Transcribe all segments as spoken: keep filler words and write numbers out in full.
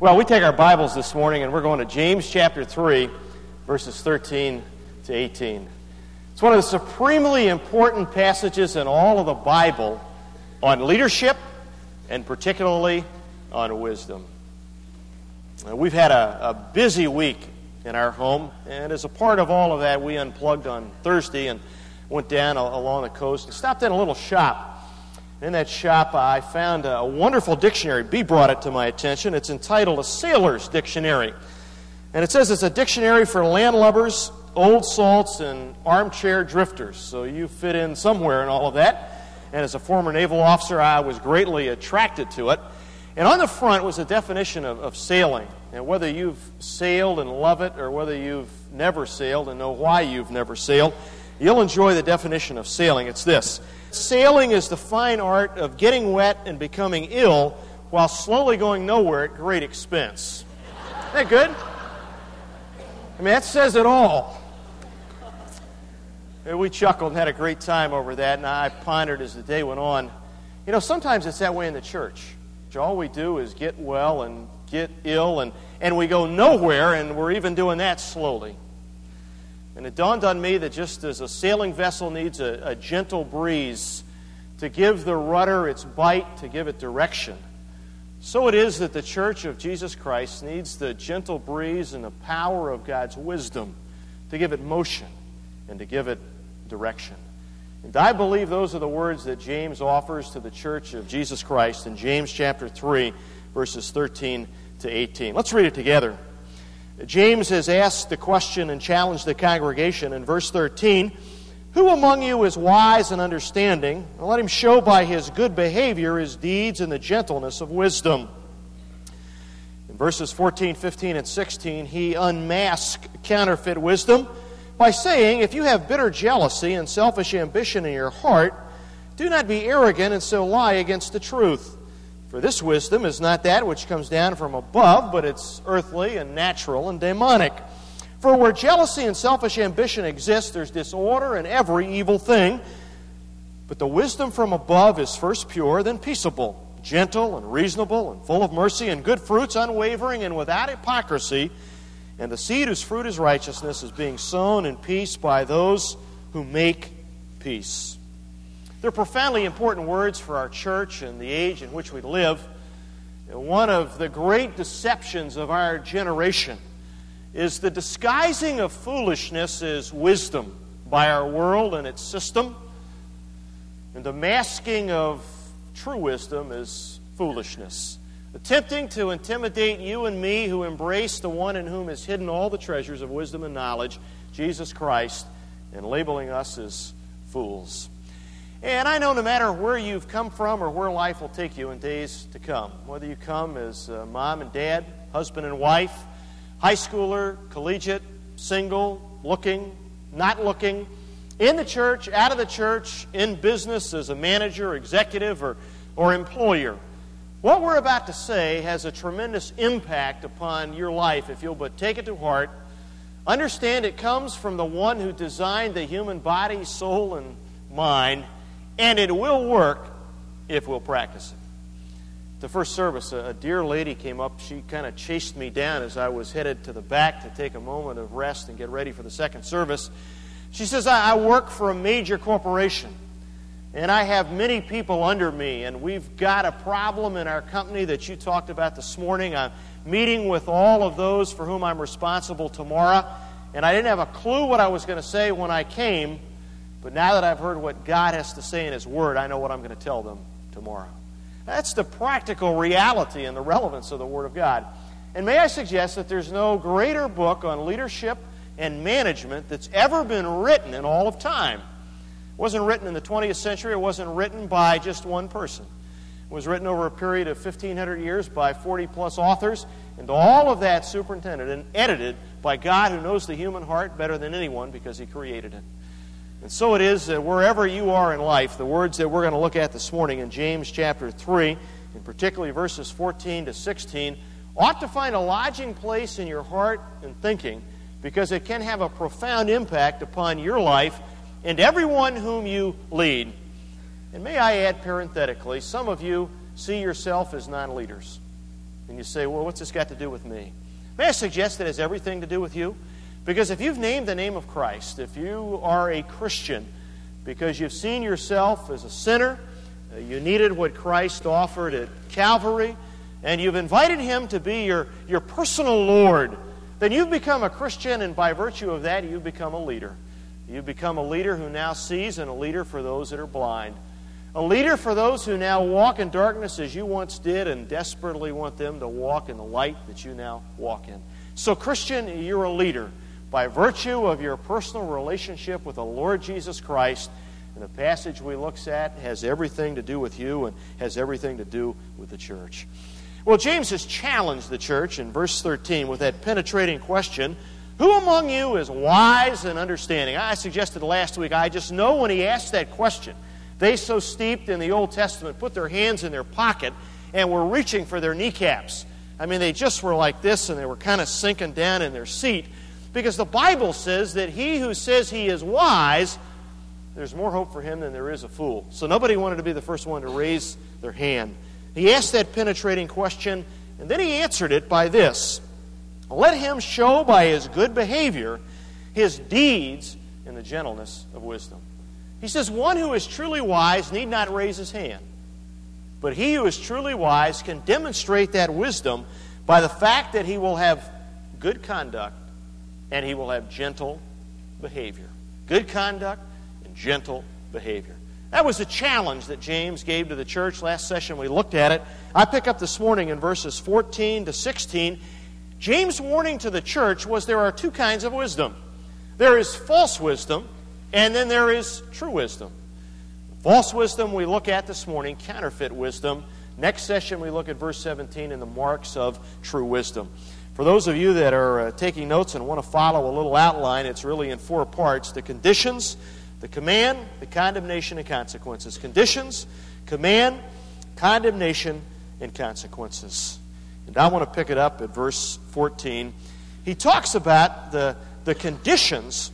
Well, we take our Bibles this morning and we're going to James chapter three, verses thirteen to eighteen. It's one of the supremely important passages in all of the Bible on leadership and particularly on wisdom. Now, we've had a, a busy week in our home, and as a part of all of that, we unplugged on Thursday and went down along the coast and stopped in a little shop. In that shop, I found a wonderful dictionary. Bee brought it to my attention. It's entitled A Sailor's Dictionary. And it says it's a dictionary for landlubbers, old salts, and armchair drifters. So you fit in somewhere in all of that. And as a former naval officer, I was greatly attracted to it. And on the front was a definition of, of sailing. And whether you've sailed and love it, or whether you've never sailed and know why you've never sailed, you'll enjoy the definition of sailing. It's this: sailing is the fine art of getting wet and becoming ill while slowly going nowhere at great expense. Isn't that good? I mean, that says it all. And we chuckled and had a great time over that, and I pondered as the day went on. You know, sometimes it's that way in the church. All we do is get well and get ill, and, and we go nowhere, and we're even doing that slowly. And it dawned on me that just as a sailing vessel needs a, a gentle breeze to give the rudder its bite, to give it direction, so it is that the Church of Jesus Christ needs the gentle breeze and the power of God's wisdom to give it motion and to give it direction. And I believe those are the words that James offers to the Church of Jesus Christ in James chapter three, verses thirteen to eighteen. Let's read it together. James has asked the question and challenged the congregation in verse thirteen, "Who among you is wise and understanding? And let him show by his good behavior his deeds in the gentleness of wisdom." In verses fourteen, fifteen, and sixteen, he unmasks counterfeit wisdom by saying, "If you have bitter jealousy and selfish ambition in your heart, do not be arrogant and so lie against the truth. For this wisdom is not that which comes down from above, but it's earthly and natural and demonic. For where jealousy and selfish ambition exist, there's disorder and every evil thing. But the wisdom from above is first pure, then peaceable, gentle and reasonable and full of mercy and good fruits, unwavering and without hypocrisy. And the seed whose fruit is righteousness is being sown in peace by those who make peace." They're profoundly important words for our church and the age in which we live. One of the great deceptions of our generation is the disguising of foolishness as wisdom by our world and its system, and the masking of true wisdom as foolishness, attempting to intimidate you and me who embrace the one in whom is hidden all the treasures of wisdom and knowledge, Jesus Christ, and labeling us as fools. And I know no matter where you've come from or where life will take you in days to come, whether you come as uh, mom and dad, husband and wife, high schooler, collegiate, single, looking, not looking, in the church, out of the church, in business as a manager, executive, or, or employer, what we're about to say has a tremendous impact upon your life if you'll but take it to heart. Understand it comes from the one who designed the human body, soul, and mind, and it will work if we'll practice it. The first service, a, a dear lady came up. She kind of chased me down as I was headed to the back to take a moment of rest and get ready for the second service. She says, I, I work for a major corporation, and I have many people under me, and we've got a problem in our company that you talked about this morning. I'm meeting with all of those for whom I'm responsible tomorrow, and I didn't have a clue what I was going to say when I came, but now that I've heard what God has to say in His Word, I know what I'm going to tell them tomorrow." That's the practical reality and the relevance of the Word of God. And may I suggest that there's no greater book on leadership and management that's ever been written in all of time. It wasn't written in the twentieth century. It wasn't written by just one person. It was written over a period of fifteen hundred years by forty plus authors, and all of that superintended and edited by God, who knows the human heart better than anyone because He created it. And so it is that wherever you are in life, the words that we're going to look at this morning in James chapter three, and particularly verses fourteen to sixteen, ought to find a lodging place in your heart and thinking, because it can have a profound impact upon your life and everyone whom you lead. And may I add parenthetically, some of you see yourself as non-leaders. And you say, well, what's this got to do with me? May I suggest that it has everything to do with you? Because if you've named the name of Christ, if you are a Christian, because you've seen yourself as a sinner, uh, you needed what Christ offered at Calvary, and you've invited Him to be your, your personal Lord, then you've become a Christian, and by virtue of that, you've become a leader. You've become a leader who now sees, and a leader for those that are blind. A leader for those who now walk in darkness as you once did and desperately want them to walk in the light that you now walk in. So, Christian, you're a leader by virtue of your personal relationship with the Lord Jesus Christ. And the passage we look at has everything to do with you and has everything to do with the church. Well, James has challenged the church in verse thirteen with that penetrating question, who among you is wise and understanding? I suggested last week, I just know when he asked that question, they so steeped in the Old Testament put their hands in their pocket and were reaching for their kneecaps. I mean, they just were like this and they were kind of sinking down in their seat because the Bible says that he who says he is wise, there's more hope for him than there is a fool. So nobody wanted to be the first one to raise their hand. He asked that penetrating question and then he answered it by this. Let him show by his good behavior his deeds in the gentleness of wisdom. He says, one who is truly wise need not raise his hand. But he who is truly wise can demonstrate that wisdom by the fact that he will have good conduct and he will have gentle behavior. Good conduct and gentle behavior. That was the challenge that James gave to the church. Last session we looked at it. I pick up this morning in verses fourteen to sixteen. James' warning to the church was there are two kinds of wisdom. There is false wisdom, and then there is true wisdom. False wisdom we look at this morning, counterfeit wisdom. Next session we look at verse seventeen and the marks of true wisdom. For those of you that are uh, taking notes and want to follow a little outline, it's really in four parts. The conditions, the command, the condemnation, and consequences. Conditions, command, condemnation, and consequences. And I want to pick it up at verse fourteen. He talks about the, the conditions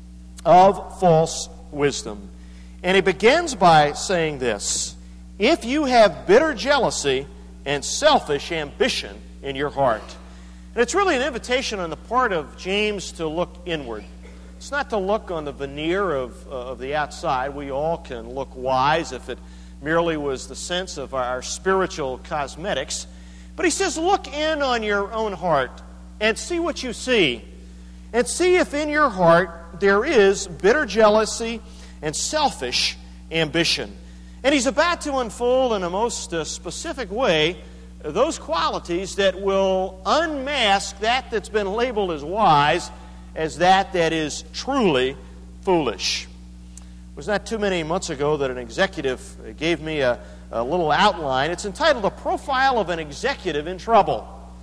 of false wisdom. And he begins by saying this, if you have bitter jealousy and selfish ambition in your heart. And it's really an invitation on the part of James to look inward. It's not to look on the veneer of, uh, of the outside. We all can look wise if it merely was the sense of our spiritual cosmetics. But he says, look in on your own heart and see what you see. And see if in your heart there is bitter jealousy and selfish ambition. And he's about to unfold in a most uh, specific way those qualities that will unmask that that's been labeled as wise as that that is truly foolish. It was not too many months ago that an executive gave me a, a little outline. It's entitled A Profile of an Executive in Trouble.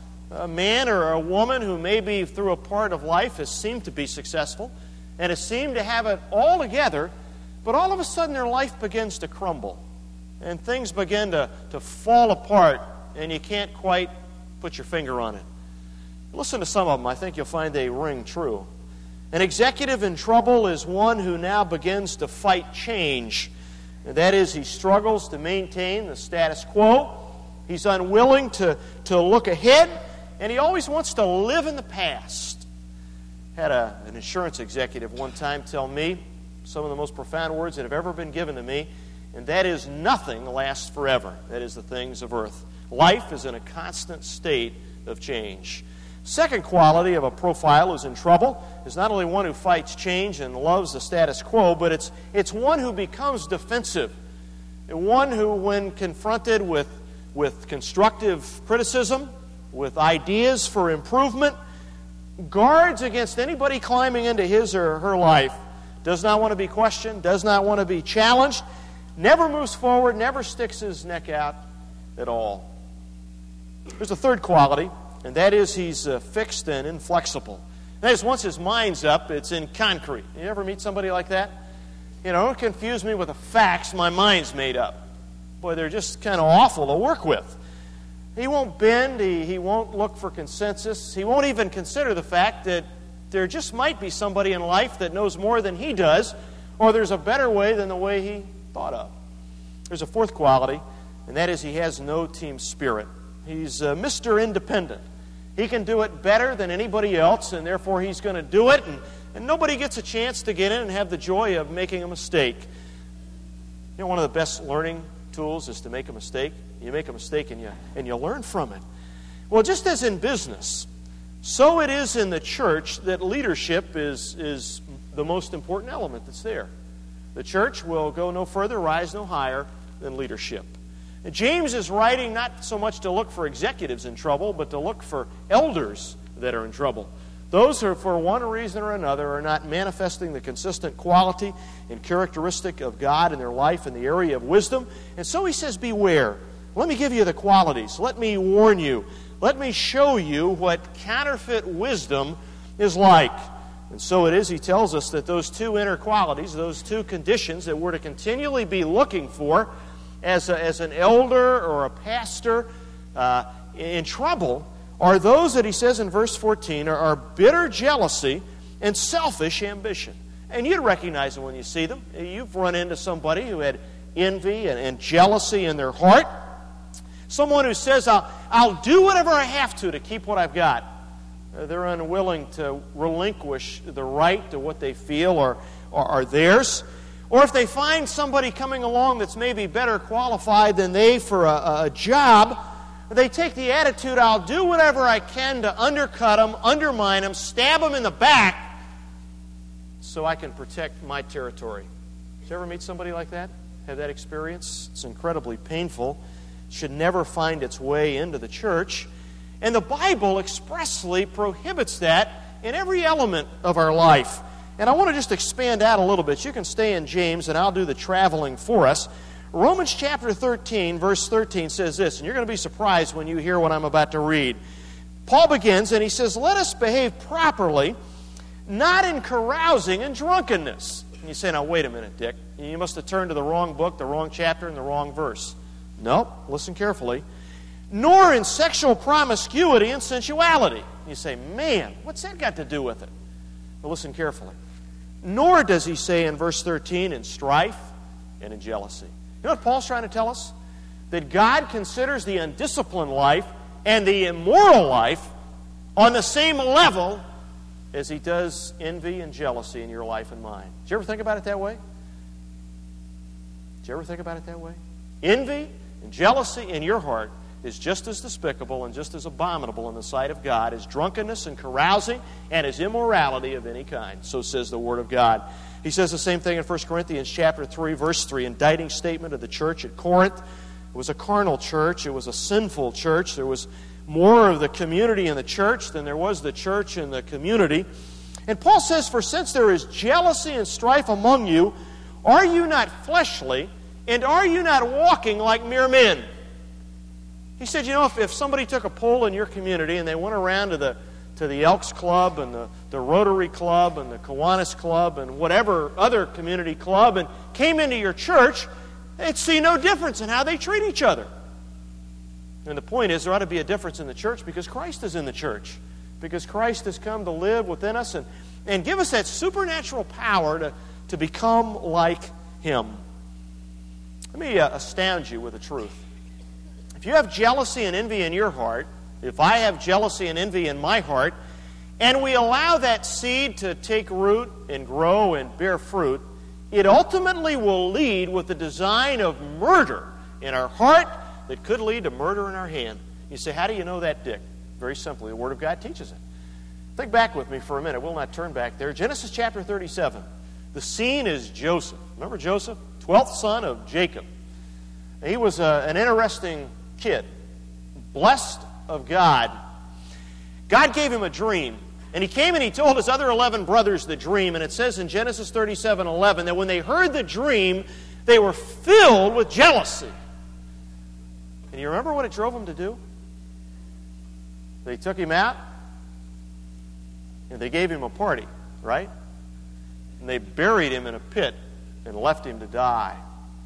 A man or a woman who maybe through a part of life has seemed to be successful and has seemed to have it all together, but all of a sudden their life begins to crumble and things begin to, to fall apart and you can't quite put your finger on it. Listen to some of them. I think you'll find they ring true. An executive in trouble is one who now begins to fight change. And that is, he struggles to maintain the status quo. He's unwilling to, to look ahead, and he always wants to live in the past. Had a, an insurance executive one time tell me some of the most profound words that have ever been given to me, and that is, nothing lasts forever. That is the things of earth. Life is in a constant state of change. Second quality of a profile who's in trouble is not only one who fights change and loves the status quo, but it's, it's one who becomes defensive. And one who, when confronted with, with constructive criticism, with ideas for improvement, guards against anybody climbing into his or her life, does not want to be questioned, does not want to be challenged, never moves forward, never sticks his neck out at all. There's a third quality, and that is he's uh, fixed and inflexible. That is, once his mind's up, it's in concrete. You ever meet somebody like that? You know, don't confuse me with the facts, my mind's made up. Boy, they're just kind of awful to work with. He won't bend, he, he won't look for consensus, he won't even consider the fact that there just might be somebody in life that knows more than he does, or there's a better way than the way he thought of. There's a fourth quality, and that is he has no team spirit. He's uh, Mister Independent. He can do it better than anybody else, and therefore he's going to do it, and, and nobody gets a chance to get in and have the joy of making a mistake. You know, one of the best learning tools is to make a mistake. You make a mistake and you, and you learn from it. Well, just as in business, so it is in the church that leadership is, is the most important element that's there. The church will go no further, rise no higher than leadership. And James is writing not so much to look for executives in trouble, but to look for elders that are in trouble. Those who, for one reason or another, are not manifesting the consistent quality and characteristic of God in their life in the area of wisdom. And so he says, beware. Let me give you the qualities. Let me warn you. Let me show you what counterfeit wisdom is like. And so it is, he tells us, that those two inner qualities, those two conditions that we're to continually be looking for as, a, as an elder or a pastor uh, in trouble, are those that he says in verse fourteen are, are bitter jealousy and selfish ambition. And you'd recognize them when you see them. You've run into somebody who had envy and, and jealousy in their heart. Someone who says, I'll, I'll do whatever I have to to keep what I've got. Uh, they're unwilling to relinquish the right to what they feel or, or are theirs. Or if they find somebody coming along that's maybe better qualified than they for a, a job, they take the attitude, I'll do whatever I can to undercut them, undermine them, stab them in the back so I can protect my territory. Did you ever meet somebody like that? Have that experience? It's incredibly painful. It should never find its way into the church. And the Bible expressly prohibits that in every element of our life. And I want to just expand out a little bit. You can stay in James, and I'll do the traveling for us. Romans chapter thirteen, verse thirteen says this, and you're going to be surprised when you hear what I'm about to read. Paul begins, and he says, let us behave properly, not in carousing and drunkenness. And you say, now, wait a minute, Dick. You must have turned to the wrong book, the wrong chapter, and the wrong verse. Nope, listen carefully. Nor in sexual promiscuity and sensuality. You say, man, what's that got to do with it? Well, listen carefully. Nor does he say in verse thirteen, in strife and in jealousy. You know what Paul's trying to tell us? That God considers the undisciplined life and the immoral life on the same level as he does envy and jealousy in your life and mine. Did you ever think about it that way? Did you ever think about it that way? Envy and jealousy in your heart is just as despicable and just as abominable in the sight of God as drunkenness and carousing and as immorality of any kind. So says the Word of God. He says the same thing in First Corinthians chapter three, verse three, indicting statement of the church at Corinth. It was a carnal church. It was a sinful church. There was more of the community in the church than there was the church in the community. And Paul says, for since there is jealousy and strife among you, are you not fleshly, and are you not walking like mere men? He said, you know, if, if somebody took a poll in your community and they went around to the to the Elks Club and the, the Rotary Club and the Kiwanis Club and whatever other community club and came into your church, they'd see no difference in how they treat each other. And the point is, there ought to be a difference in the church because Christ is in the church. Because Christ has come to live within us and, and give us that supernatural power to, to become like Him. Let me uh, astound you with the truth. If you have jealousy and envy in your heart, if I have jealousy and envy in my heart, and we allow that seed to take root and grow and bear fruit, it ultimately will lead with the design of murder in our heart that could lead to murder in our hand. You say, how do you know that, Dick? Very simply, the Word of God teaches it. Think back with me for a minute. We'll not turn back there. Genesis chapter thirty-seven. The scene is Joseph. Remember Joseph? twelfth son of Jacob. He was a, an interesting kid. Blessed of God. God gave him a dream. And he came and he told his other eleven brothers the dream. And it says in Genesis thirty-seven eleven that when they heard the dream, they were filled with jealousy. And you remember what it drove them to do? They took him out and they gave him a party, right? And they buried him in a pit and left him to die.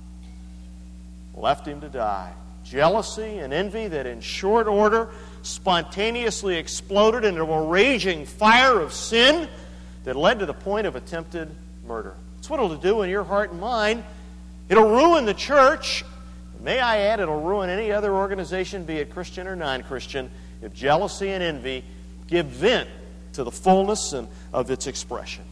Left him to die. Jealousy and envy that in short order spontaneously exploded into a raging fire of sin that led to the point of attempted murder. That's what it'll do in your heart and mind. It'll ruin the church. May I add, it'll ruin any other organization, be it Christian or non-Christian, if jealousy and envy give vent to the fullness and of its expression.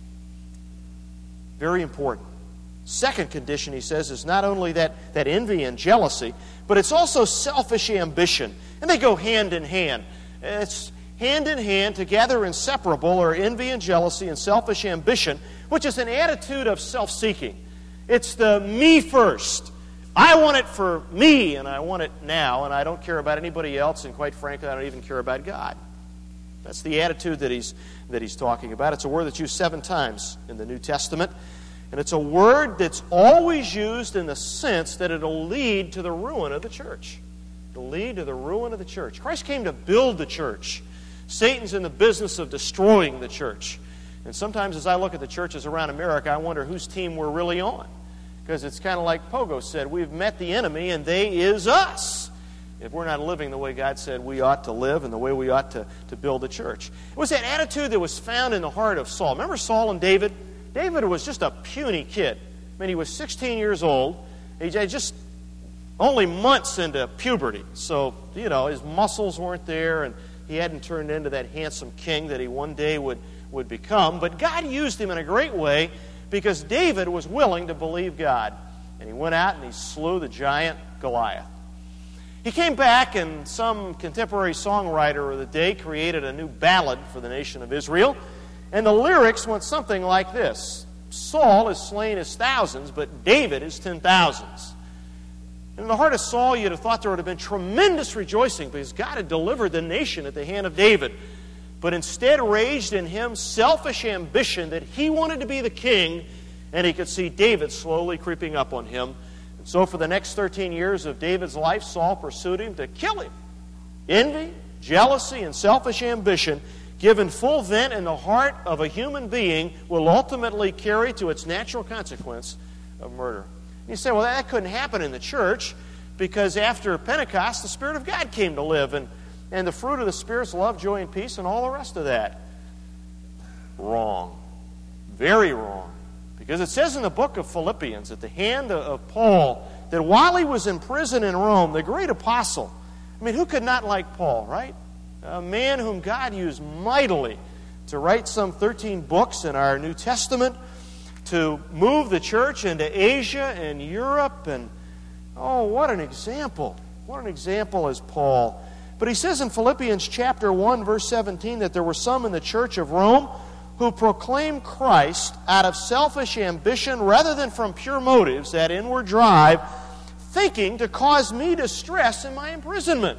Very important. Second condition, he says, is not only that, that envy and jealousy, but it's also selfish ambition. And they go hand in hand. It's hand in hand, together inseparable, are envy and jealousy and selfish ambition, which is an attitude of self-seeking. It's the me first. I want it for me, and I want it now, and I don't care about anybody else, and quite frankly, I don't even care about God. That's the attitude that he's, that he's talking about. It's a word that's used seven times in the New Testament, and it's a word that's always used in the sense that it'll lead to the ruin of the church. It'll lead to the ruin of the church. Christ came to build the church. Satan's in the business of destroying the church. And sometimes as I look at the churches around America, I wonder whose team we're really on. Because it's kind of like Pogo said, we've met the enemy and they is us. If we're not living the way God said we ought to live and the way we ought to, to build the church. It was that attitude that was found in the heart of Saul. Remember Saul and David? David was just a puny kid. I mean, he was sixteen years old. He just only months into puberty. So, you know, his muscles weren't there and he hadn't turned into that handsome king that he one day would, would become. But God used him in a great way because David was willing to believe God. And he went out and he slew the giant Goliath. He came back, and some contemporary songwriter of the day created a new ballad for the nation of Israel. And the lyrics went something like this. Saul has slain his thousands, but David his ten thousands. In the heart of Saul, you'd have thought there would have been tremendous rejoicing because God had delivered the nation at the hand of David. But instead raged in him selfish ambition that he wanted to be the king, and he could see David slowly creeping up on him. And so for the next thirteen years of David's life, Saul pursued him to kill him. Envy, jealousy, and selfish ambition, given full vent in the heart of a human being, will ultimately carry to its natural consequence of murder. You say, well, that couldn't happen in the church because after Pentecost, the Spirit of God came to live, and, and the fruit of the Spirit's love, joy, and peace, and all the rest of that. Wrong. Very wrong. Because it says in the book of Philippians, at the hand of, of Paul, that while he was in prison in Rome, the great apostle, I mean, who could not like Paul, right? A man whom God used mightily to write some thirteen books in our New Testament, to move the church into Asia and Europe, and oh, what an example. What an example is Paul. But he says in Philippians chapter one, verse seventeen, that there were some in the church of Rome who proclaimed Christ out of selfish ambition rather than from pure motives, that inward drive, thinking to cause me distress in my imprisonment.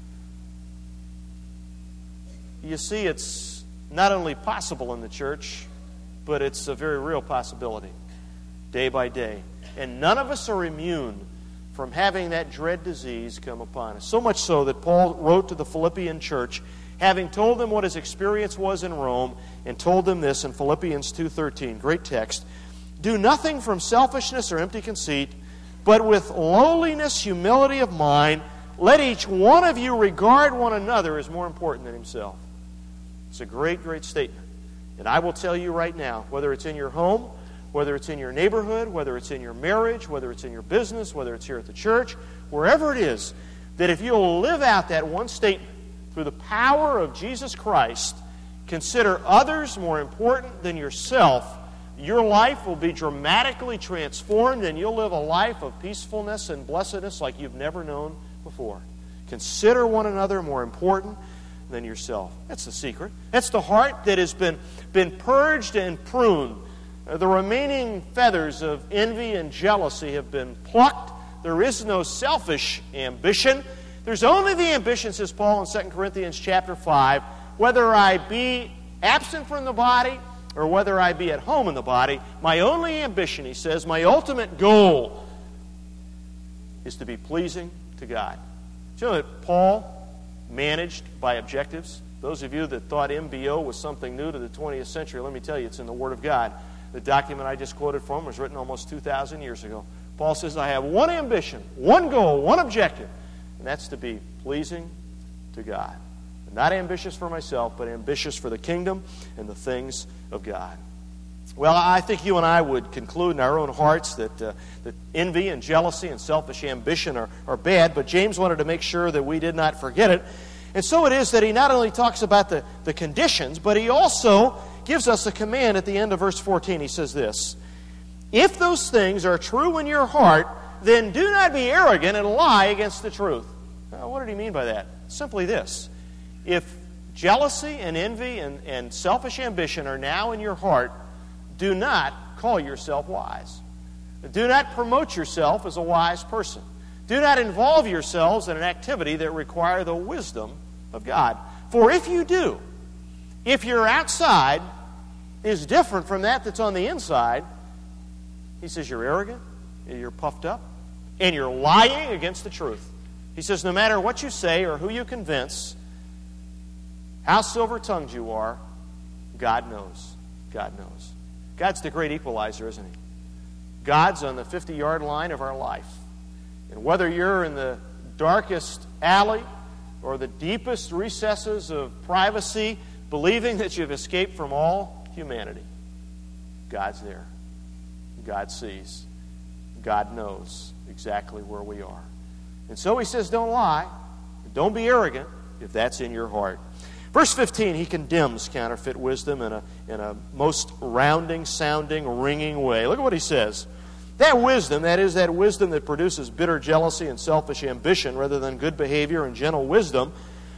You see, it's not only possible in the church, but it's a very real possibility, day by day. And none of us are immune from having that dread disease come upon us. So much so that Paul wrote to the Philippian church, having told them what his experience was in Rome, and told them this in Philippians two thirteen, great text, "Do nothing from selfishness or empty conceit, but with lowliness, humility of mind, let each one of you regard one another as more important than himself." It's a great, great statement. And I will tell you right now, whether it's in your home, whether it's in your neighborhood, whether it's in your marriage, whether it's in your business, whether it's here at the church, wherever it is, that if you'll live out that one statement through the power of Jesus Christ, consider others more important than yourself, your life will be dramatically transformed and you'll live a life of peacefulness and blessedness like you've never known before. Consider one another more important than yourself. That's the secret. That's the heart that has been, been purged and pruned. The remaining feathers of envy and jealousy have been plucked. There is no selfish ambition. There's only the ambition, says Paul in Second Corinthians chapter five, whether I be absent from the body or whether I be at home in the body, my only ambition, he says, my ultimate goal is to be pleasing to God. Do you know that Paul managed by objectives? Those of you that thought M B O was something new to the twentieth century, let me tell you, it's in the Word of God. The document I just quoted from was written almost two thousand years ago. Paul says, I have one ambition, one goal, one objective, and that's to be pleasing to God. I'm not ambitious for myself, but ambitious for the kingdom and the things of God. Well, I think you and I would conclude in our own hearts that, uh, that envy and jealousy and selfish ambition are, are bad, but James wanted to make sure that we did not forget it. And so it is that he not only talks about the, the conditions, but he also gives us a command at the end of verse fourteen. He says this, "If those things are true in your heart, then do not be arrogant and lie against the truth." Now, what did he mean by that? Simply this. If jealousy and envy and, and selfish ambition are now in your heart, do not call yourself wise. Do not promote yourself as a wise person. Do not involve yourselves in an activity that requires the wisdom of God. For if you do, if your outside is different from that that's on the inside, he says you're arrogant, you're puffed up, and you're lying against the truth. He says no matter what you say or who you convince, how silver-tongued you are, God knows. God knows. God's the great equalizer, isn't He? God's on the fifty-yard line of our life. And whether you're in the darkest alley or the deepest recesses of privacy, believing that you've escaped from all humanity, God's there. God sees. God knows exactly where we are. And so He says, don't lie. Don't be arrogant if that's in your heart. Verse fifteen, he condemns counterfeit wisdom in a, in a most rounding, sounding, ringing way. Look at what he says. That wisdom, that is that wisdom that produces bitter jealousy and selfish ambition rather than good behavior and gentle wisdom,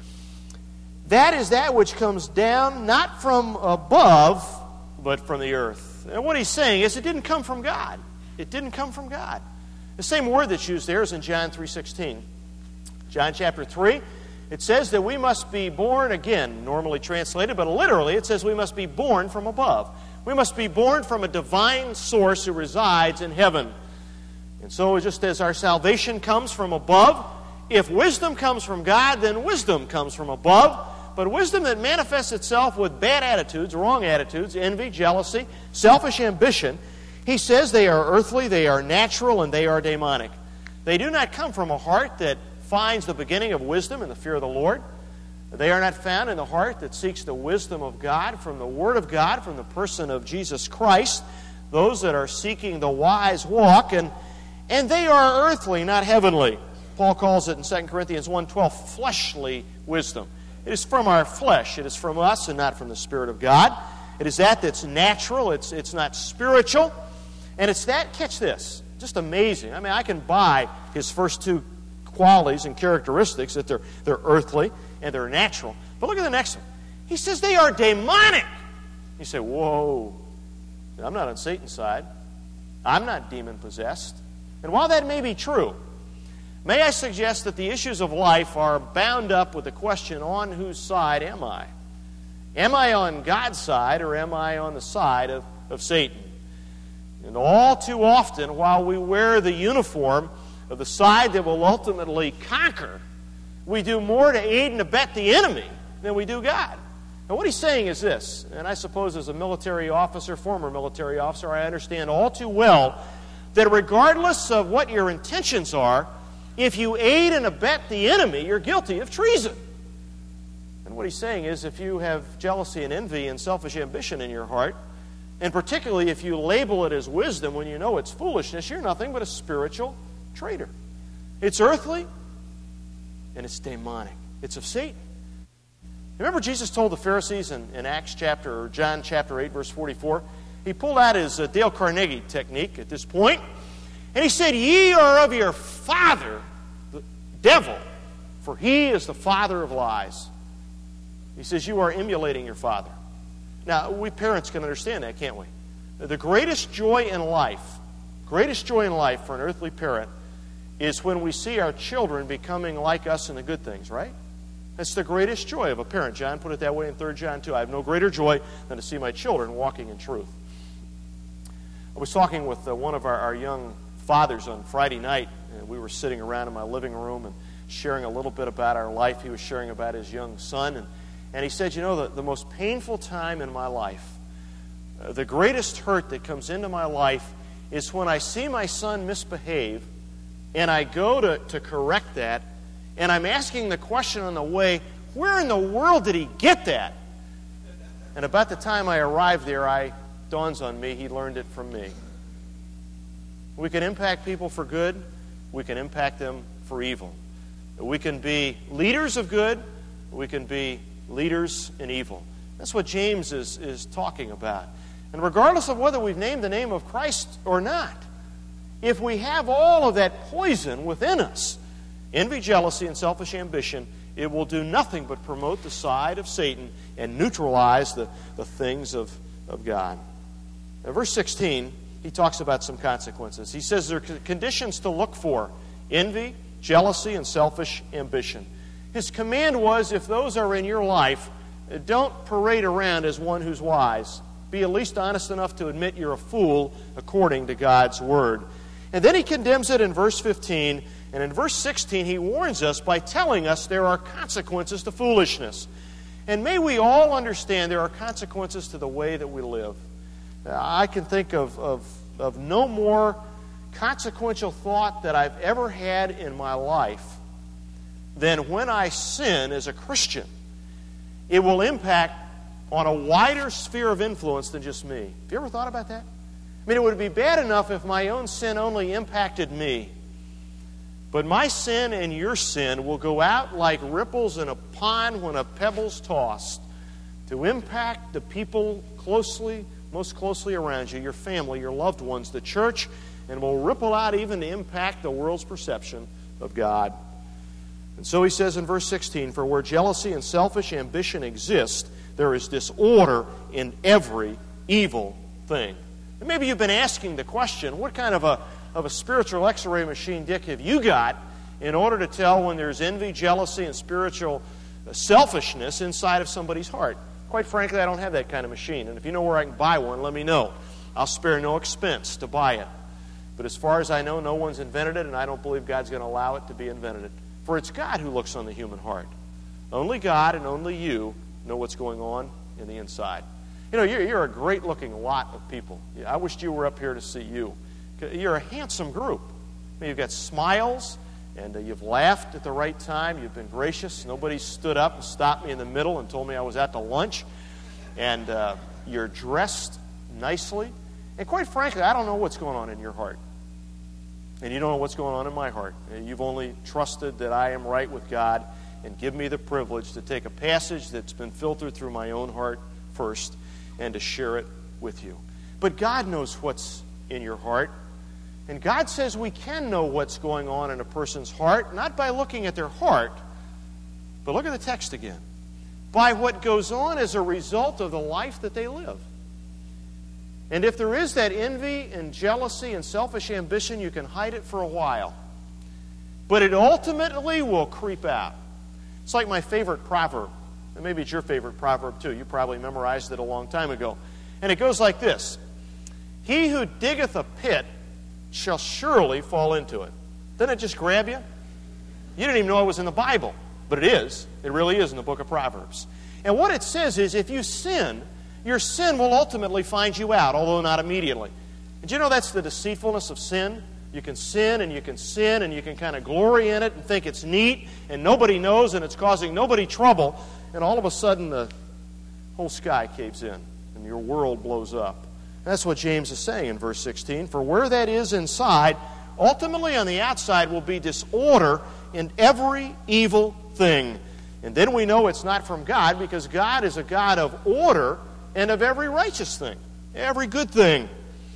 that is that which comes down not from above, but from the earth. And what he's saying is it didn't come from God. It didn't come from God. The same word that's used there is in John three sixteen. John chapter three, it says that we must be born again, normally translated, but literally it says we must be born from above. We must be born from a divine source who resides in heaven. And so just as our salvation comes from above, if wisdom comes from God, then wisdom comes from above. But wisdom that manifests itself with bad attitudes, wrong attitudes, envy, jealousy, selfish ambition, he says they are earthly, they are natural, and they are demonic. They do not come from a heart that finds the beginning of wisdom and the fear of the Lord. They are not found in the heart that seeks the wisdom of God from the Word of God, from the person of Jesus Christ, those that are seeking the wise walk, and, and they are earthly, not heavenly. Paul calls it in Second Corinthians one twelve, fleshly wisdom. It is from our flesh. It is from us and not from the Spirit of God. It is that that's natural. It's, it's not spiritual. And it's that, catch this, just amazing. I mean, I can buy his first two qualities and characteristics, that they're, they're earthly and they're natural. But look at the next one. He says they are demonic. You say, whoa, I'm not on Satan's side. I'm not demon-possessed. And while that may be true, may I suggest that the issues of life are bound up with the question, on whose side am I? Am I on God's side or am I on the side of, of Satan? And all too often, while we wear the uniform of the side that will ultimately conquer, we do more to aid and abet the enemy than we do God. And what he's saying is this, and I suppose as a military officer, former military officer, I understand all too well that regardless of what your intentions are, if you aid and abet the enemy, you're guilty of treason. And what he's saying is if you have jealousy and envy and selfish ambition in your heart, and particularly if you label it as wisdom when you know it's foolishness, you're nothing but a spiritual traitor. It's earthly and it's demonic. It's of Satan. Remember Jesus told the Pharisees in, in Acts chapter, or John chapter eight, verse forty-four, he pulled out his uh, Dale Carnegie technique at this point, and he said, "Ye are of your father, the devil, for he is the father of lies." He says, you are emulating your father. Now, we parents can understand that, can't we? The greatest joy in life, greatest joy in life for an earthly parent is when we see our children becoming like us in the good things, right? That's the greatest joy of a parent. John put it that way in Third John two. I have no greater joy than to see my children walking in truth. I was talking with uh, one of our, our young fathers on Friday night, and we were sitting around in my living room and sharing a little bit about our life. He was sharing about his young son, and, and he said, you know, the, the most painful time in my life, uh, the greatest hurt that comes into my life is when I see my son misbehave, and I go to, to correct that, and I'm asking the question on the way, where in the world did he get that? And about the time I arrived there, I dawns on me he learned it from me. We can impact people for good. We can impact them for evil. We can be leaders of good. We can be leaders in evil. That's what James is, is talking about. And regardless of whether we've named the name of Christ or not, if we have all of that poison within us, envy, jealousy, and selfish ambition, it will do nothing but promote the side of Satan and neutralize the, the things of, of God. Now, verse sixteen, he talks about some consequences. He says there are conditions to look for: envy, jealousy, and selfish ambition. His command was, if those are in your life, don't parade around as one who's wise. Be at least honest enough to admit you're a fool according to God's Word. And then he condemns it in verse fifteen. And in verse sixteen, he warns us by telling us there are consequences to foolishness. And may we all understand there are consequences to the way that we live. I can think of, of, of no more consequential thought that I've ever had in my life than when I sin as a Christian. It will impact on a wider sphere of influence than just me. Have you ever thought about that? I mean, it would be bad enough if my own sin only impacted me. But my sin and your sin will go out like ripples in a pond when a pebble's tossed to impact the people closely, most closely around you, your family, your loved ones, the church, and will ripple out even to impact the world's perception of God. And so he says in verse sixteen, for where jealousy and selfish ambition exist, there is disorder in every evil thing. And maybe you've been asking the question, what kind of a of a spiritual x-ray machine, Dick, have you got in order to tell when there's envy, jealousy, and spiritual selfishness inside of somebody's heart? Quite frankly, I don't have that kind of machine. And if you know where I can buy one, let me know. I'll spare no expense to buy it. But as far as I know, no one's invented it, and I don't believe God's going to allow it to be invented. For it's God who looks on the human heart. Only God and only you know what's going on in the inside. You know, you're, you're a great-looking lot of people. I wished you were up here to see you. You're a handsome group. I mean, you've got smiles, and uh, you've laughed at the right time. You've been gracious. Nobody stood up and stopped me in the middle and told me I was at the lunch. And uh, you're dressed nicely. And quite frankly, I don't know what's going on in your heart. And you don't know what's going on in my heart. You've only trusted that I am right with God and give me the privilege to take a passage that's been filtered through my own heart first and to share it with you. But God knows what's in your heart. And God says we can know what's going on in a person's heart, not by looking at their heart, but look at the text again. By what goes on as a result of the life that they live. And if there is that envy and jealousy and selfish ambition, you can hide it for a while. But it ultimately will creep out. It's like my favorite proverb. And maybe it's your favorite proverb too. You probably memorized it a long time ago. And it goes like this. He who diggeth a pit shall surely fall into it. Doesn't it just grab you? You didn't even know it was in the Bible. But it is. It really is in the book of Proverbs. And what it says is if you sin, your sin will ultimately find you out, although not immediately. And you know that's the deceitfulness of sin? You can sin and you can sin and you can kind of glory in it and think it's neat and nobody knows and it's causing nobody trouble. And all of a sudden the whole sky caves in and your world blows up. That's what James is saying in verse sixteen. For where that is inside, ultimately on the outside will be disorder in every evil thing. And then we know it's not from God because God is a God of order and of every righteous thing, every good thing.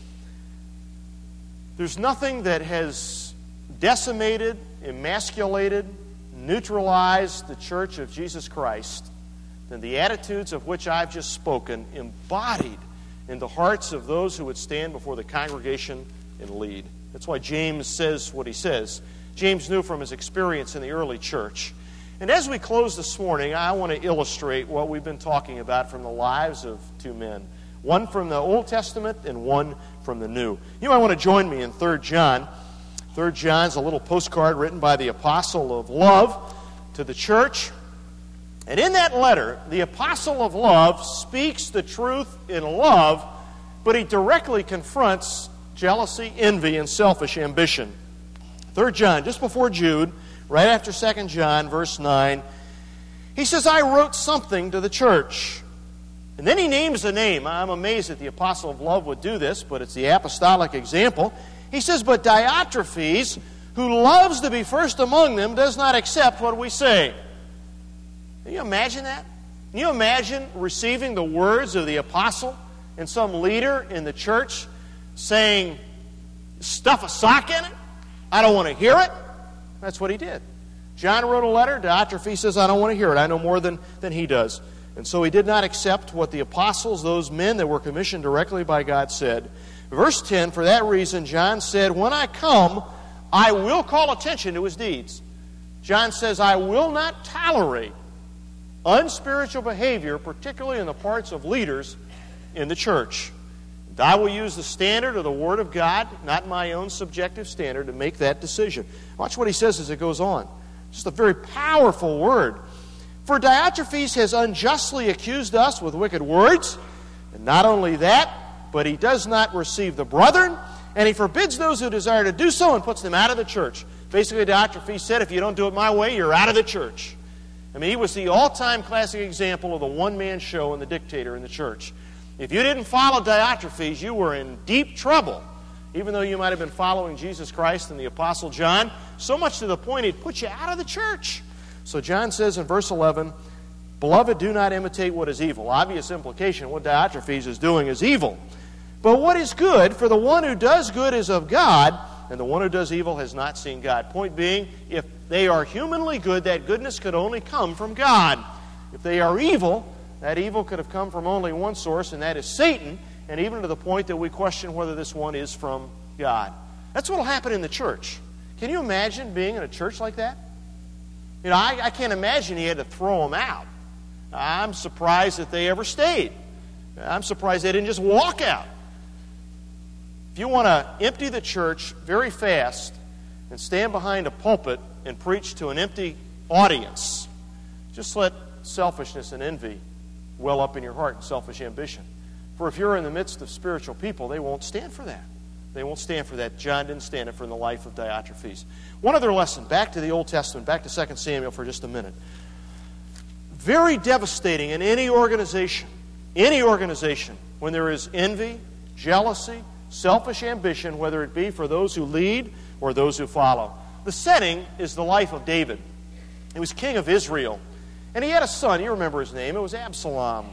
There's nothing that has decimated, emasculated, neutralized the church of Jesus Christ than the attitudes of which I've just spoken, embodied in the hearts of those who would stand before the congregation and lead. That's why James says what he says. James knew from his experience in the early church. And as we close this morning, I want to illustrate what we've been talking about from the lives of two men. One from the Old Testament and one from the New. You might want to join me in Third John. Third John's a little postcard written by the Apostle of Love to the church. And in that letter, the Apostle of Love speaks the truth in love, but he directly confronts jealousy, envy, and selfish ambition. Third John, just before Jude, right after Second John, verse nine, he says, I wrote something to the church. And then he names a name. I'm amazed that the apostle of love would do this, but it's the apostolic example. He says, but Diotrephes, who loves to be first among them, does not accept what we say. Can you imagine that? Can you imagine receiving the words of the apostle and some leader in the church saying, stuff a sock in it? I don't want to hear it. That's what he did. John wrote a letter. Diotrephes says, I don't want to hear it. I know more than, than he does. And so he did not accept what the apostles, those men that were commissioned directly by God, said. Verse ten, for that reason, John said, when I come, I will call attention to his deeds. John says, I will not tolerate unspiritual behavior, particularly in the parts of leaders in the church. And I will use the standard of the Word of God, not my own subjective standard, to make that decision. Watch what he says as it goes on. Just a very powerful word. For Diotrephes has unjustly accused us with wicked words, and not only that, but he does not receive the brethren, and he forbids those who desire to do so and puts them out of the church. Basically, Diotrephes said, if you don't do it my way, you're out of the church. I mean, he was the all-time classic example of the one-man show and the dictator in the church. If you didn't follow Diotrephes, you were in deep trouble, even though you might have been following Jesus Christ and the Apostle John, so much to the point he'd put you out of the church. So John says in verse eleven, beloved, do not imitate what is evil. Obvious implication, what Diotrephes is doing is evil. But what is good, for the one who does good is of God, and the one who does evil has not seen God. Point being, if they are humanly good, that goodness could only come from God. If they are evil, that evil could have come from only one source, and that is Satan, and even to the point that we question whether this one is from God. That's what will happen in the church. Can you imagine being in a church like that? You know, I, I can't imagine he had to throw them out. I'm surprised that they ever stayed. I'm surprised they didn't just walk out. If you want to empty the church very fast and stand behind a pulpit and preach to an empty audience, just let selfishness and envy well up in your heart, and selfish ambition. For if you're in the midst of spiritual people, they won't stand for that. They won't stand for that. John didn't stand it for in the life of Diotrephes. One other lesson, back to the Old Testament, back to Second Samuel for just a minute. Very devastating in any organization, any organization, when there is envy, jealousy, selfish ambition, whether it be for those who lead or those who follow. The setting is the life of David. He was king of Israel. And he had a son, you remember his name, it was Absalom.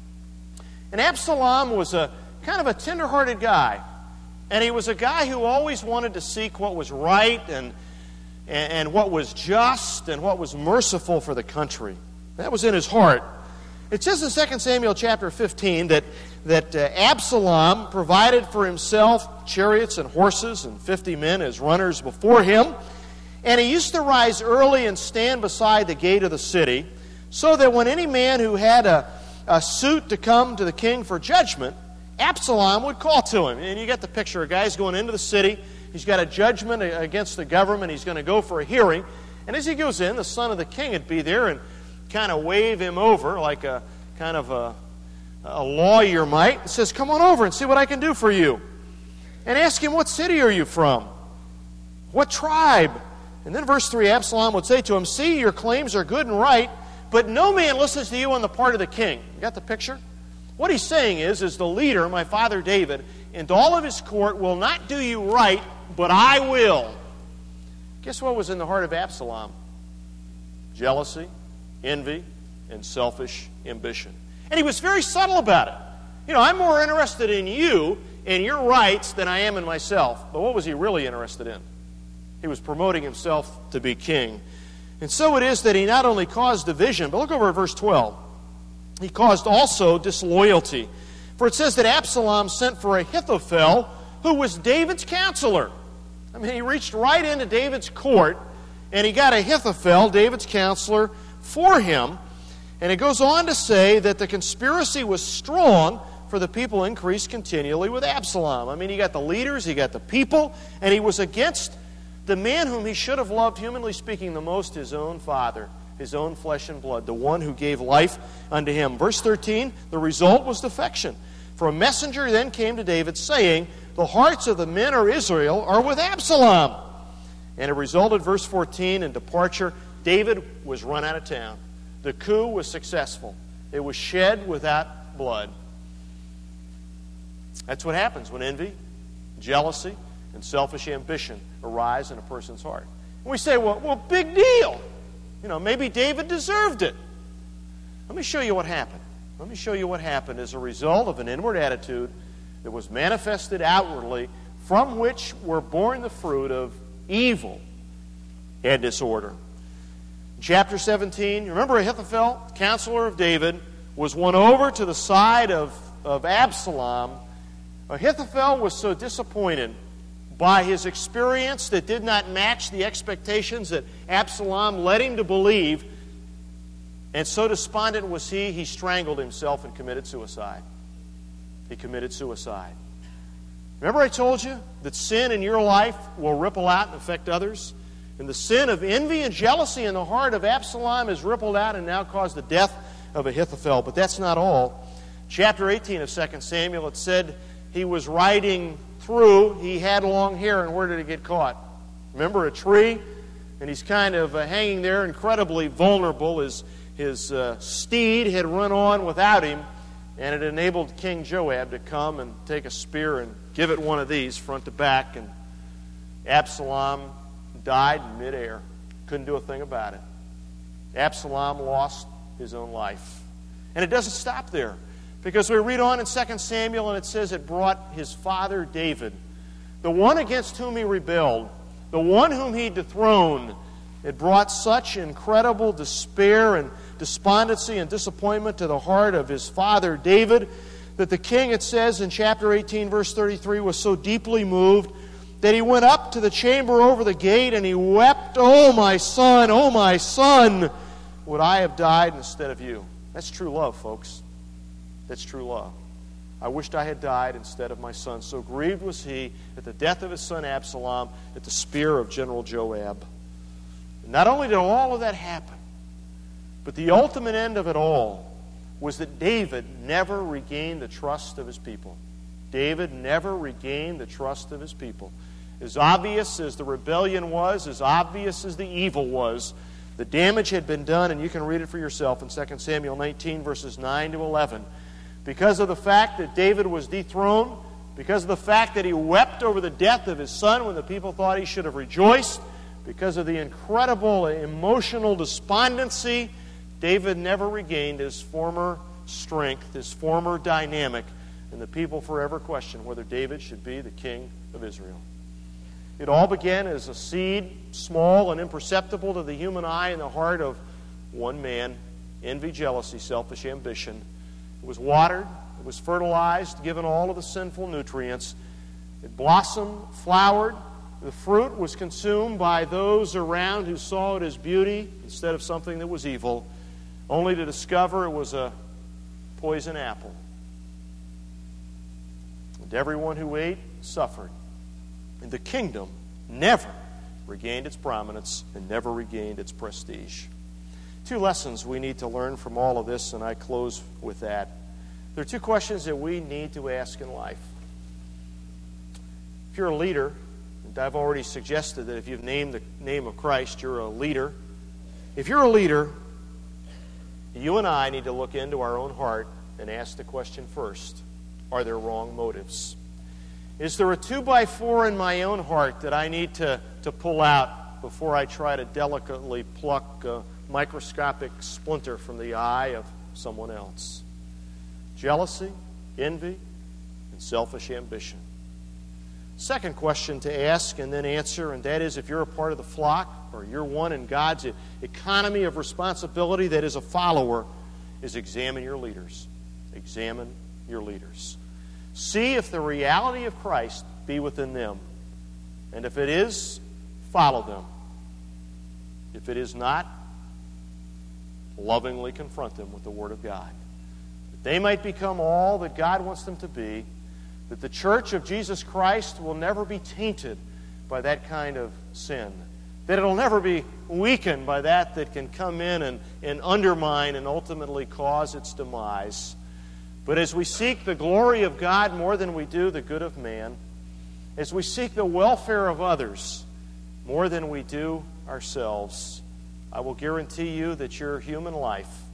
And Absalom was a kind of a tender-hearted guy. And he was a guy who always wanted to seek what was right and, and, and what was just and what was merciful for the country. That was in his heart. It says in Second Samuel chapter fifteen that, that uh, Absalom provided for himself chariots and horses and fifty men as runners before him. And he used to rise early and stand beside the gate of the city, so that when any man who had a, a suit to come to the king for judgment, Absalom would call to him. And you get the picture. A guy's going into the city. He's got a judgment against the government. He's going to go for a hearing. And as he goes in, the son of the king would be there and kind of wave him over like a kind of a, a lawyer might. It says, come on over and see what I can do for you. And ask him, what city are you from? What tribe? And then verse three, Absalom would say to him, see, your claims are good and right, but no man listens to you on the part of the king. You got the picture? What he's saying is, is the leader, my father David, and all of his court will not do you right, but I will. Guess what was in the heart of Absalom? Jealousy, envy, and selfish ambition. And he was very subtle about it. You know, I'm more interested in you and your rights than I am in myself. But what was he really interested in? He was promoting himself to be king. And so it is that he not only caused division, but look over at verse twelve. He caused also disloyalty. For it says that Absalom sent for Ahithophel, who was David's counselor. I mean, he reached right into David's court, and he got Ahithophel, David's counselor, for him. And it goes on to say that the conspiracy was strong, for the people increased continually with Absalom. I mean, he got the leaders, he got the people, and he was against the man whom he should have loved, humanly speaking, the most, his own father, his own flesh and blood, the one who gave life unto him. Verse thirteen, the result was defection. For a messenger then came to David, saying, the hearts of the men of Israel are with Absalom. And it resulted, verse fourteen, in departure. David was run out of town. The coup was successful. It was shed without blood. That's what happens when envy, jealousy, and selfish ambition arise in a person's heart. And we say, well, well, big deal. You know, maybe David deserved it. Let me show you what happened. Let me show you what happened as a result of an inward attitude that was manifested outwardly, from which were born the fruit of evil and disorder. Chapter seventeen, remember Ahithophel, counselor of David, was won over to the side of, of Absalom. Ahithophel was so disappointed by his experience that did not match the expectations that Absalom led him to believe, and so despondent was he, he strangled himself and committed suicide. He committed suicide. Remember I told you that sin in your life will ripple out and affect others? And the sin of envy and jealousy in the heart of Absalom has rippled out and now caused the death of Ahithophel. But that's not all. Chapter eighteen of Second Samuel, it said he was riding through, he had long hair, and where did he get caught? Remember, a tree? And he's kind of uh, hanging there, incredibly vulnerable. His, his uh, steed had run on without him, and it enabled King Joab to come and take a spear and give it one of these front to back, and Absalom died in midair. Couldn't do a thing about it. Absalom lost his own life. And it doesn't stop there, because we read on in Second Samuel, and it says it brought his father David, the one against whom he rebelled, the one whom he dethroned. It brought such incredible despair and despondency and disappointment to the heart of his father David that the king, it says in chapter eighteen, verse thirty-three, was so deeply moved that he went up to the chamber over the gate and he wept, "Oh, my son, oh, my son, would I have died instead of you." That's true love, folks. That's true love. I wished I had died instead of my son. So grieved was he at the death of his son Absalom, at the spear of General Joab. And not only did all of that happen, but the ultimate end of it all was that David never regained the trust of his people. David never regained the trust of his people. As obvious as the rebellion was, as obvious as the evil was, the damage had been done, and you can read it for yourself in Second Samuel nineteen, verses nine to eleven. Because of the fact that David was dethroned, because of the fact that he wept over the death of his son when the people thought he should have rejoiced, because of the incredible emotional despondency, David never regained his former strength, his former dynamic, and the people forever questioned whether David should be the king of Israel. It all began as a seed, small and imperceptible to the human eye in the heart of one man: envy, jealousy, selfish ambition. It was watered, it was fertilized, given all of the sinful nutrients. It blossomed, flowered. The fruit was consumed by those around who saw it as beauty instead of something that was evil, only to discover it was a poison apple. And everyone who ate suffered. And the kingdom never regained its prominence and never regained its prestige. Two lessons we need to learn from all of this, and I close with that. There are two questions that we need to ask in life. If you're a leader, and I've already suggested that if you've named the name of Christ, you're a leader. If you're a leader, you and I need to look into our own heart and ask the question first: are there wrong motives? Is there a two by four in my own heart that I need to, to pull out before I try to delicately pluck a microscopic splinter from the eye of someone else? Jealousy, envy, and selfish ambition. Second question to ask and then answer, and that is, if you're a part of the flock or you're one in God's economy of responsibility that is a follower, is examine your leaders. Examine your leaders. See if the reality of Christ be within them. And if it is, follow them. If it is not, lovingly confront them with the Word of God. That they might become all that God wants them to be, that the church of Jesus Christ will never be tainted by that kind of sin, that it'll never be weakened by that that can come in and, and undermine and ultimately cause its demise. But as we seek the glory of God more than we do the good of man, as we seek the welfare of others more than we do ourselves, I will guarantee you that your human life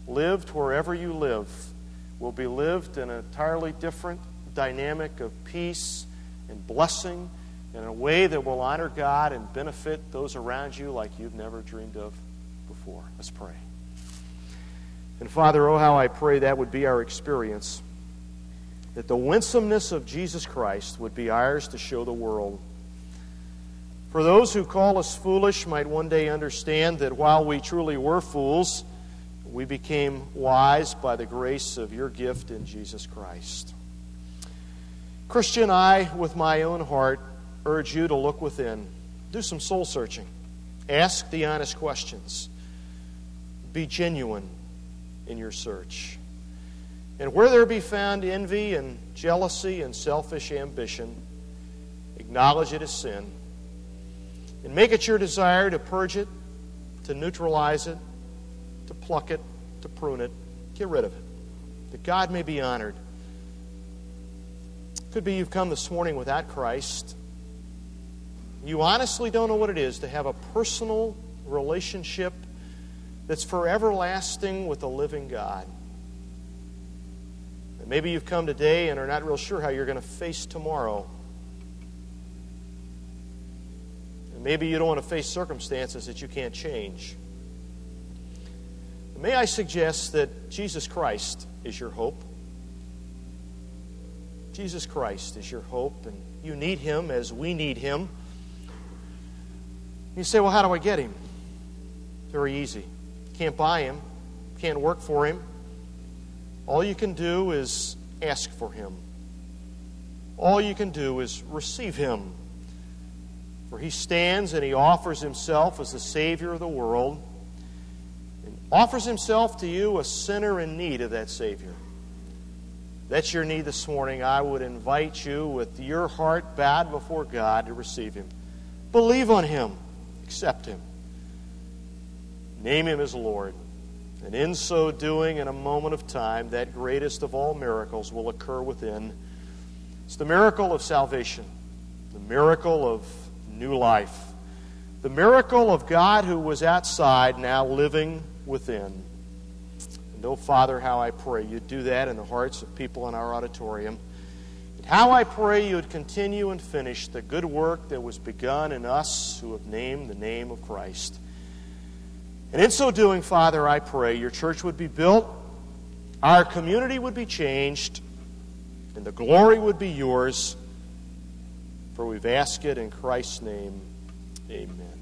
lived wherever you live will be lived in an entirely different dynamic of peace and blessing in a way that will honor God and benefit those around you like you've never dreamed of before. Let's pray. And Father, oh, how I pray that would be our experience, that the winsomeness of Jesus Christ would be ours to show the world. For those who call us foolish might one day understand that while we truly were fools, we became wise by the grace of your gift in Jesus Christ. Christian, I, with my own heart, urge you to look within. Do some soul searching. Ask the honest questions. Be genuine in your search. And where there be found envy and jealousy and selfish ambition, acknowledge it as sin. And make it your desire to purge it, to neutralize it, to pluck it, to prune it, get rid of it, that God may be honored. Could be you've come this morning without Christ. You honestly don't know what it is to have a personal relationship that's forever lasting with the living God. And maybe you've come today and are not real sure how you're going to face tomorrow. And maybe you don't want to face circumstances that you can't change. May I suggest that Jesus Christ is your hope? Jesus Christ is your hope, and you need Him as we need Him. You say, well, how do I get Him? Very easy. Can't buy Him. Can't work for Him. All you can do is ask for Him. All you can do is receive Him. For He stands and He offers Himself as the Savior of the world, and offers Himself to you, a sinner in need of that Savior. That's your need this morning. I would invite you with your heart bowed before God to receive Him. Believe on Him. Accept Him. Name Him as Lord. And in so doing, in a moment of time, that greatest of all miracles will occur within. It's the miracle of salvation. The miracle of new life. The miracle of God who was outside now living within. And oh, Father, how I pray you'd do that in the hearts of people in our auditorium. And how I pray you'd continue and finish the good work that was begun in us who have named the name of Christ. And in so doing, Father, I pray your church would be built, our community would be changed, and the glory would be yours. For we've asked it in Christ's name. Amen.